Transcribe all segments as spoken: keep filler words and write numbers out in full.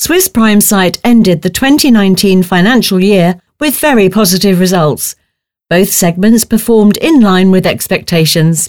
Swiss Prime Site ended the twenty nineteen financial year with very positive results. Both segments performed in line with expectations.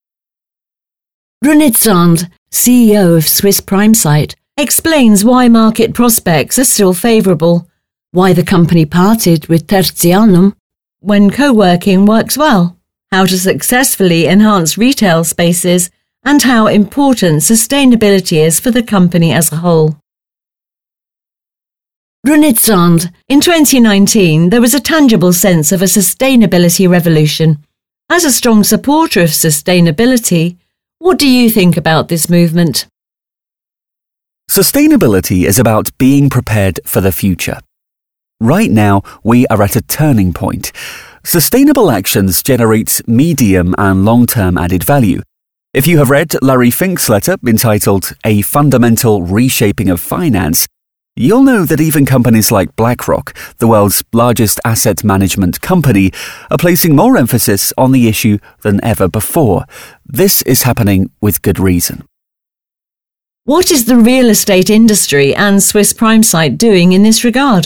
René Zahnd, C E O of Swiss Prime Site, explains why market prospects are still favourable, why the company parted with Tertianum when co-working works well, how to successfully enhance retail spaces, and how important sustainability is for the company as a whole. René Zahnd, in twenty nineteen there was a tangible sense of a sustainability revolution. As a strong supporter of sustainability, what do you think about this movement? Sustainability is about being prepared for the future. Right now, we are at a turning point. Sustainable actions generate medium and long-term added value. If you have read Larry Fink's letter entitled A Fundamental Reshaping of Finance, you'll know that even companies like BlackRock, the world's largest asset management company, are placing more emphasis on the issue than ever before. This is happening with good reason. What is the real estate industry and Swiss Prime Site doing in this regard?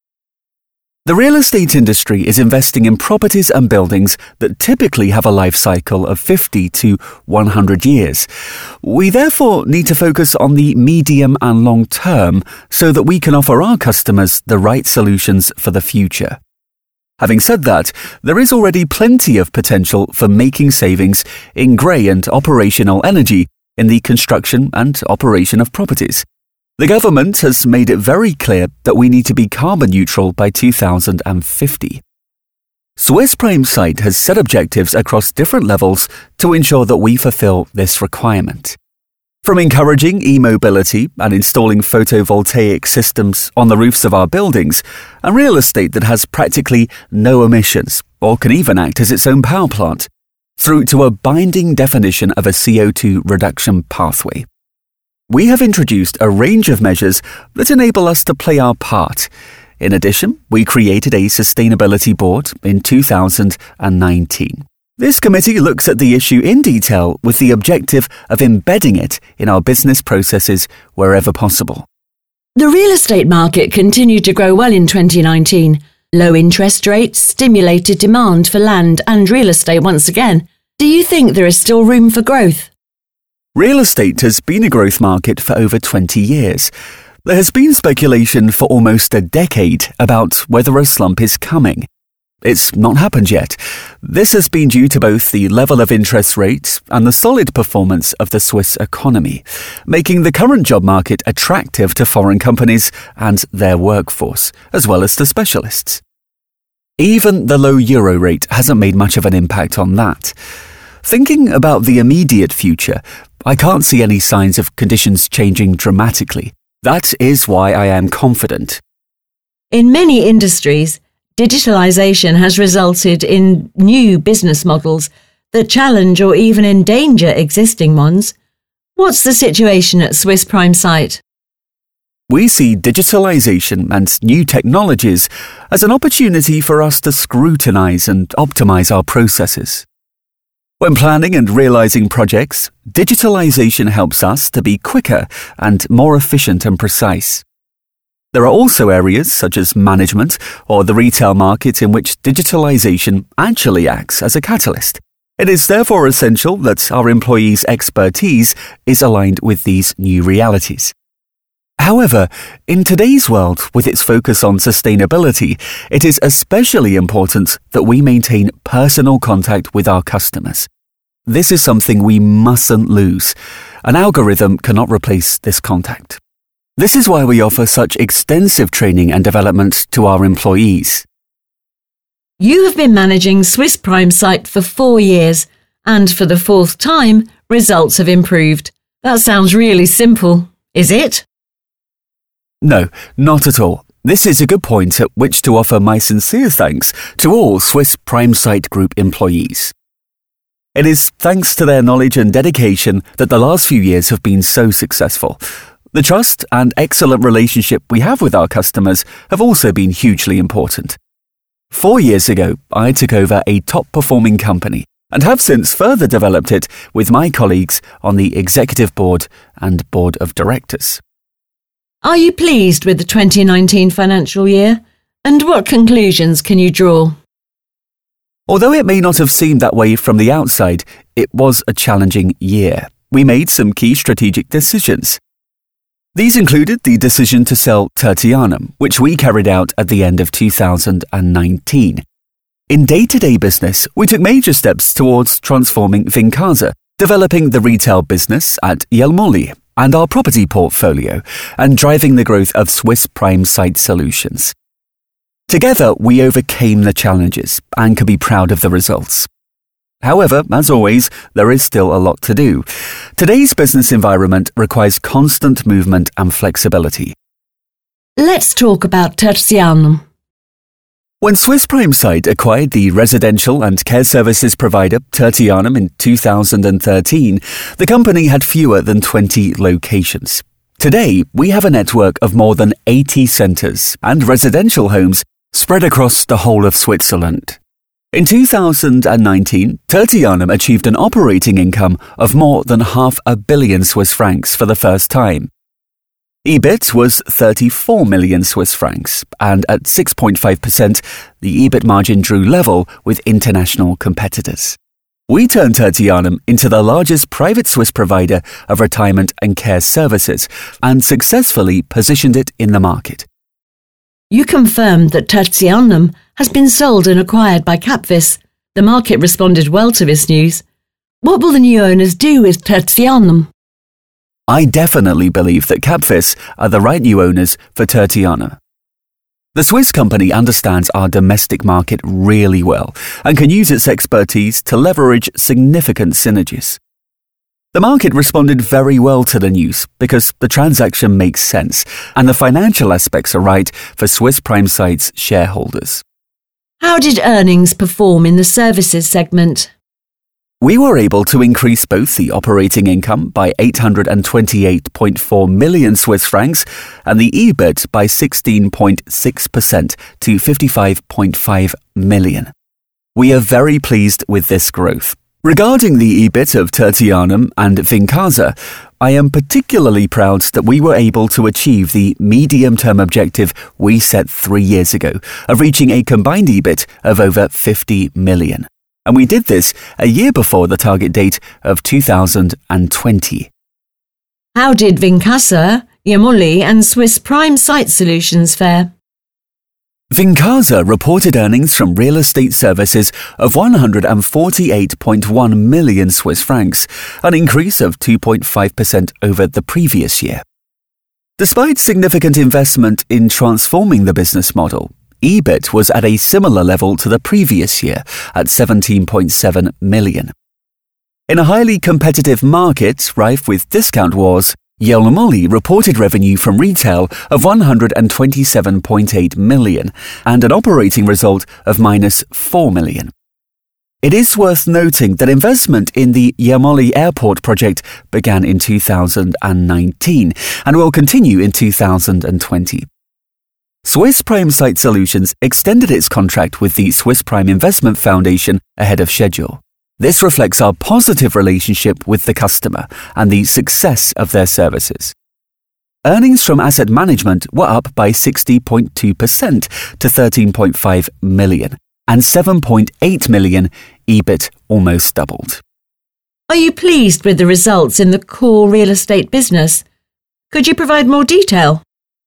The real estate industry is investing in properties and buildings that typically have a life cycle of fifty to one hundred years. We therefore need to focus on the medium and long term so that we can offer our customers the right solutions for the future. Having said that, there is already plenty of potential for making savings in grey and operational energy in the construction and operation of properties. The government has made it very clear that we need to be carbon neutral by two thousand fifty. Swiss Prime Site has set objectives across different levels to ensure that we fulfill this requirement. From encouraging e-mobility and installing photovoltaic systems on the roofs of our buildings, and real estate that has practically no emissions or can even act as its own power plant, through to a binding definition of a C O two reduction pathway. We have introduced a range of measures that enable us to play our part. In addition, we created a sustainability board in two thousand nineteen. This committee looks at the issue in detail with the objective of embedding it in our business processes wherever possible. The real estate market continued to grow well in twenty nineteen. Low interest rates stimulated demand for land and real estate once again. Do you think there is still room for growth? Real estate has been a growth market for over twenty years. There has been speculation for almost a decade about whether a slump is coming. It's not happened yet. This has been due to both the level of interest rates and the solid performance of the Swiss economy, making the current job market attractive to foreign companies and their workforce, as well as to specialists. Even the low euro rate hasn't made much of an impact on that. Thinking about the immediate future, I can't see any signs of conditions changing dramatically. That is why I am confident. In many industries, digitalization has resulted in new business models that challenge or even endanger existing ones. What's the situation at Swiss Prime Site? We see digitalization and new technologies as an opportunity for us to scrutinize and optimize our processes. When planning and realizing projects, digitalization helps us to be quicker and more efficient and precise. There are also areas such as management or the retail market in which digitalization actually acts as a catalyst. It is therefore essential that our employees' expertise is aligned with these new realities. However, in today's world, with its focus on sustainability, it is especially important that we maintain personal contact with our customers. This is something we mustn't lose. An algorithm cannot replace this contact. This is why we offer such extensive training and development to our employees. You have been managing Swiss Prime Site for four years, and for the fourth time, results have improved. That sounds really simple, is it? No, not at all. This is a good point at which to offer my sincere thanks to all Swiss Prime Site Group employees. It is thanks to their knowledge and dedication that the last few years have been so successful. The trust and excellent relationship we have with our customers have also been hugely important. Four years ago, I took over a top-performing company and have since further developed it with my colleagues on the executive board and board of directors. Are you pleased with the twenty nineteen financial year? And what conclusions can you draw? Although it may not have seemed that way from the outside, it was a challenging year. We made some key strategic decisions. These included the decision to sell Tertianum, which we carried out at the end of two thousand nineteen. In day-to-day business, we took major steps towards transforming Wincasa, developing the retail business at Jelmoli and our property portfolio, and driving the growth of Swiss Prime Site Solutions. Together, we overcame the challenges and can be proud of the results. However, as always, there is still a lot to do. Today's business environment requires constant movement and flexibility. Let's talk about Tertianum. When Swiss Prime Site acquired the residential and care services provider Tertianum in two thousand thirteen, the company had fewer than twenty locations. Today, we have a network of more than eighty centres and residential homes spread across the whole of Switzerland. In two thousand nineteen, Tertianum achieved an operating income of more than half a billion Swiss francs for the first time. E B I T was thirty-four million Swiss francs, and at six point five percent, the E B I T margin drew level with international competitors. We turned Tertianum into the largest private Swiss provider of retirement and care services and successfully positioned it in the market. You confirmed that Tertianum has been sold and acquired by Capvis. The market responded well to this news. What will the new owners do with Tertianum? I definitely believe that Capvis are the right new owners for Tertianum. The Swiss company understands our domestic market really well and can use its expertise to leverage significant synergies. The market responded very well to the news because the transaction makes sense and the financial aspects are right for Swiss Prime Site's shareholders. How did earnings perform in the services segment? We were able to increase both the operating income by eight hundred twenty-eight point four million Swiss francs and the E B I T by sixteen point six percent to fifty-five point five million. We are very pleased with this growth. Regarding the E B I T of Tertianum and Wincasa, I am particularly proud that we were able to achieve the medium-term objective we set three years ago of reaching a combined E B I T of over fifty million. And we did this a year before the target date of two thousand twenty. How did Wincasa, Jelmoli and Swiss Prime Site Solutions fare? Wincasa reported earnings from real estate services of one hundred forty-eight point one million Swiss francs, an increase of two point five percent over the previous year. Despite significant investment in transforming the business model, E B I T was at a similar level to the previous year at seventeen point seven million. In a highly competitive market rife with discount wars, Jelmoli reported revenue from retail of one hundred twenty-seven point eight million and an operating result of minus four million. It is worth noting that investment in the Jelmoli Airport project began in two thousand nineteen and will continue in two thousand twenty. Swiss Prime Site Solutions extended its contract with the Swiss Prime Investment Foundation ahead of schedule. This reflects our positive relationship with the customer and the success of their services. Earnings from asset management were up by sixty point two percent to thirteen point five million, and seven point eight million E B I T almost doubled. Are you pleased with the results in the core real estate business? Could you provide more detail?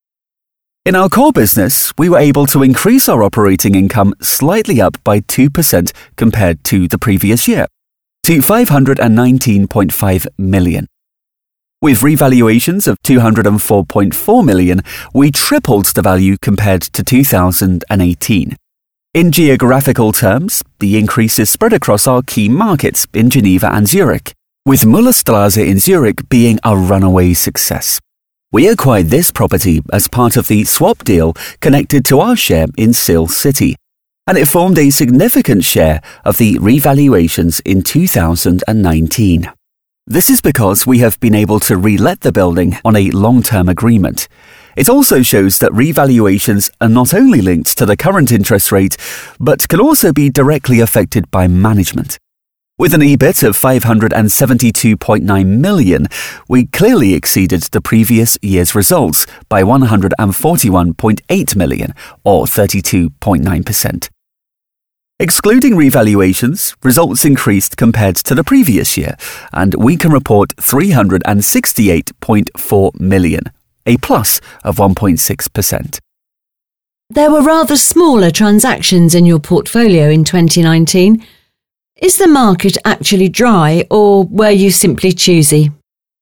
In our core business, we were able to increase our operating income slightly up by two percent compared to the previous year, to five hundred nineteen point five million. With revaluations of two hundred four point four million, we tripled the value compared to two thousand eighteen. In geographical terms, the increase is spread across our key markets in Geneva and Zurich, with Müllerstrasse in Zurich being a runaway success. We acquired this property as part of the swap deal connected to our share in Sill City, and it formed a significant share of the revaluations in two thousand nineteen. This is because we have been able to re-let the building on a long-term agreement. It also shows that revaluations are not only linked to the current interest rate, but can also be directly affected by management. With an E B I T of five hundred seventy-two point nine million, we clearly exceeded the previous year's results by one hundred forty-one point eight million, or thirty-two point nine percent. Excluding revaluations, results increased compared to the previous year, and we can report three hundred sixty-eight point four million, a plus of one point six percent. There were rather smaller transactions in your portfolio in twenty nineteen. Is the market actually dry, or were you simply choosy?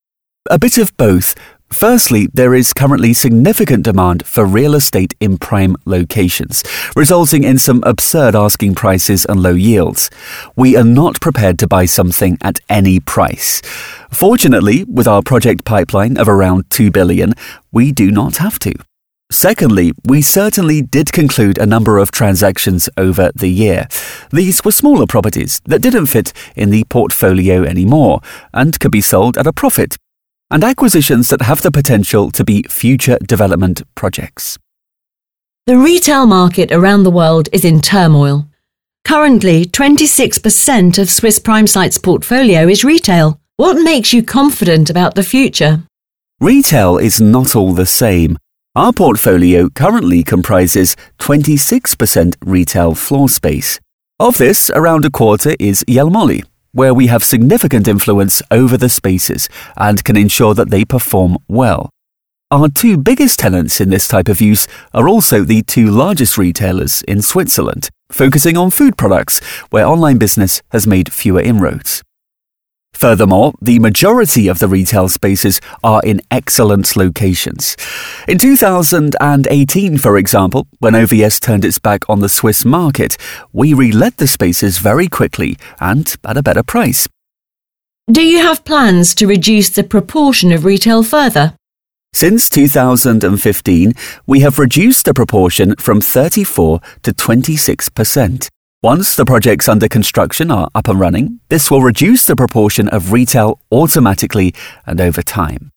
A bit of both. Firstly, there is currently significant demand for real estate in prime locations, resulting in some absurd asking prices and low yields. We are not prepared to buy something at any price. Fortunately, with our project pipeline of around two billion, we do not have to. Secondly, we certainly did conclude a number of transactions over the year. These were smaller properties that didn't fit in the portfolio anymore and could be sold at a profit, and acquisitions that have the potential to be future development projects. The retail market around the world is in turmoil. Currently, twenty-six percent of Swiss Prime Site's portfolio is retail. What makes you confident about the future? Retail is not all the same. Our portfolio currently comprises twenty-six percent retail floor space. Of this, around a quarter is Jelmoli, where we have significant influence over the spaces and can ensure that they perform well. Our two biggest tenants in this type of use are also the two largest retailers in Switzerland, focusing on food products, where online business has made fewer inroads. Furthermore, the majority of the retail spaces are in excellent locations. In two thousand eighteen, for example, when O V S turned its back on the Swiss market, we relet the spaces very quickly and at a better price. Do you have plans to reduce the proportion of retail further? Since two thousand fifteen, we have reduced the proportion from thirty-four to twenty-six percent. Once the projects under construction are up and running, this will reduce the proportion of retail automatically and over time.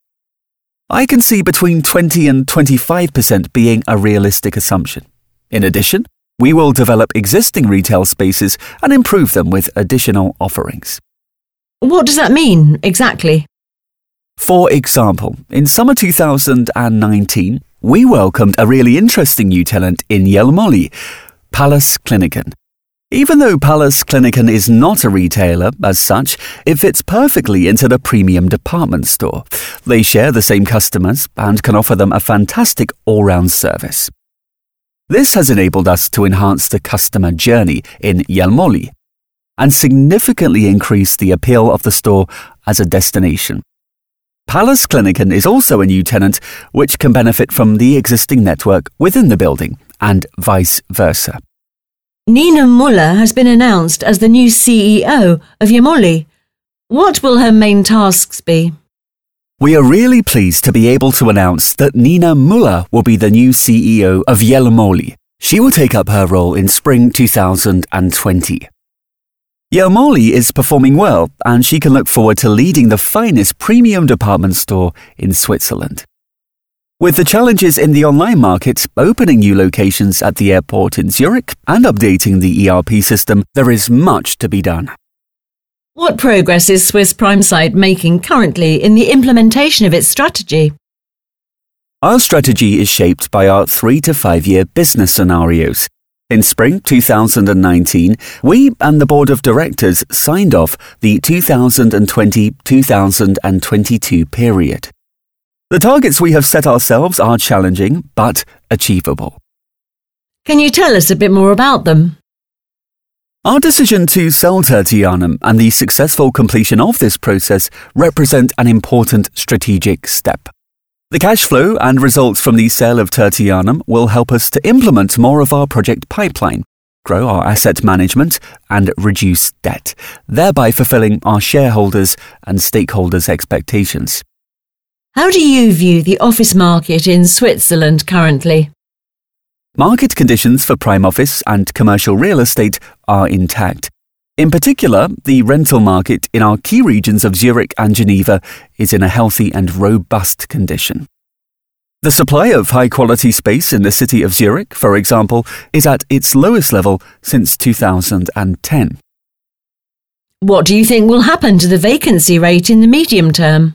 I can see between twenty and twenty-five percent being a realistic assumption. In addition, we will develop existing retail spaces and improve them with additional offerings. What does that mean, exactly? For example, in summer two thousand nineteen, we welcomed a really interesting new tenant in Jelmoli, Pallas Kliniken. Even though Pallas Kliniken is not a retailer as such, it fits perfectly into the premium department store. They share the same customers and can offer them a fantastic all-round service. This has enabled us to enhance the customer journey in Jelmoli and significantly increase the appeal of the store as a destination. Pallas Kliniken is also a new tenant which can benefit from the existing network within the building and vice versa. Nina Muller has been announced as the new C E O of Jelmoli. What will her main tasks be? We are really pleased to be able to announce that Nina Muller will be the new C E O of Jelmoli. She will take up her role in spring two thousand twenty. Jelmoli is performing well, and she can look forward to leading the finest premium department store in Switzerland. With the challenges in the online market, opening new locations at the airport in Zurich and updating the E R P system, there is much to be done. What progress is Swiss Prime Site making currently in the implementation of its strategy? Our strategy is shaped by our three to five year business scenarios. In spring two thousand nineteen, we and the Board of Directors signed off the two thousand twenty to two thousand twenty-two period. The targets we have set ourselves are challenging, but achievable. Can you tell us a bit more about them? Our decision to sell Tertianum and the successful completion of this process represent an important strategic step. The cash flow and results from the sale of Tertianum will help us to implement more of our project pipeline, grow our asset management, and reduce debt, thereby fulfilling our shareholders' and stakeholders' expectations. How do you view the office market in Switzerland currently? Market conditions for prime office and commercial real estate are intact. In particular, the rental market in our key regions of Zurich and Geneva is in a healthy and robust condition. The supply of high-quality space in the city of Zurich, for example, is at its lowest level since two thousand ten. What do you think will happen to the vacancy rate in the medium term?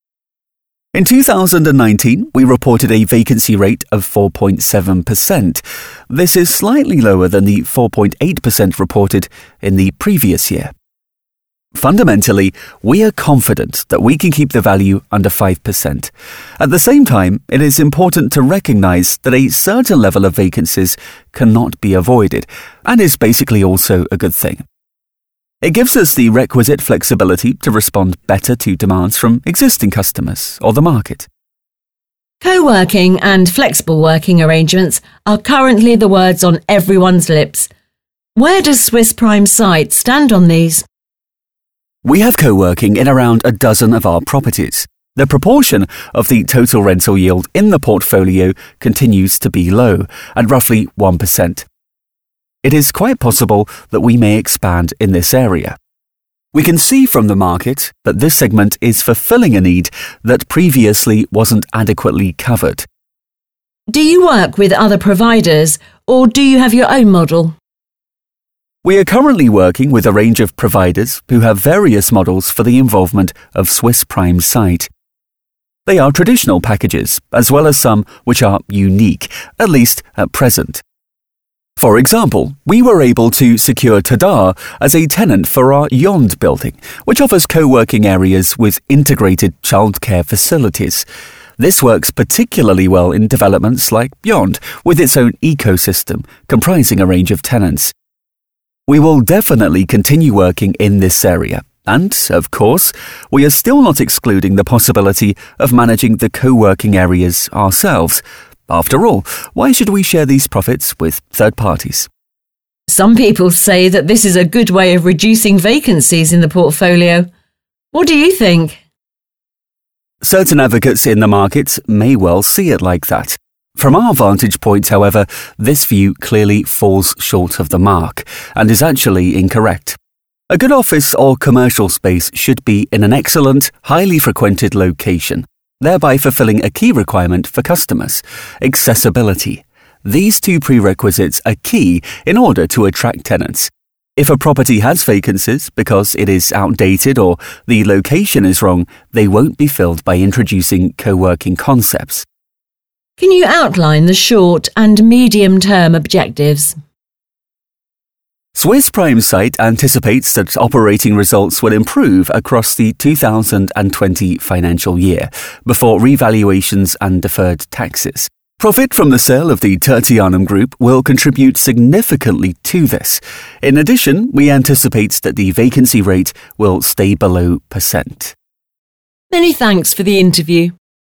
In two thousand nineteen, we reported a vacancy rate of four point seven percent. This is slightly lower than the four point eight percent reported in the previous year. Fundamentally, we are confident that we can keep the value under five percent. At the same time, it is important to recognise that a certain level of vacancies cannot be avoided, and is basically also a good thing. It gives us the requisite flexibility to respond better to demands from existing customers or the market. Co-working and flexible working arrangements are currently the words on everyone's lips. Where does Swiss Prime Site stand on these? We have co-working in around a dozen of our properties. The proportion of the total rental yield in the portfolio continues to be low, at roughly one percent. It is quite possible that we may expand in this area. We can see from the market that this segment is fulfilling a need that previously wasn't adequately covered. Do you work with other providers, or do you have your own model? We are currently working with a range of providers who have various models for the involvement of Swiss Prime Site. They are traditional packages, as well as some which are unique, at least at present. For example, we were able to secure Tadar as a tenant for our Yond building, which offers co-working areas with integrated childcare facilities. This works particularly well in developments like Yond, with its own ecosystem, comprising a range of tenants. We will definitely continue working in this area, and, of course, we are still not excluding the possibility of managing the co-working areas ourselves. After all, why should we share these profits with third parties? Some people say that this is a good way of reducing vacancies in the portfolio. What do you think? Certain advocates in the market may well see it like that. From our vantage point, however, this view clearly falls short of the mark and is actually incorrect. A good office or commercial space should be in an excellent, highly frequented location, thereby fulfilling a key requirement for customers: accessibility. These two prerequisites are key in order to attract tenants. If a property has vacancies because it is outdated or the location is wrong, they won't be filled by introducing co-working concepts. Can you outline the short and medium-term objectives? Swiss Prime Site anticipates that operating results will improve across the two thousand twenty financial year, before revaluations and deferred taxes. Profit from the sale of the Tertianum Group will contribute significantly to this. In addition, we anticipate that the vacancy rate will stay below percent. Many thanks for the interview.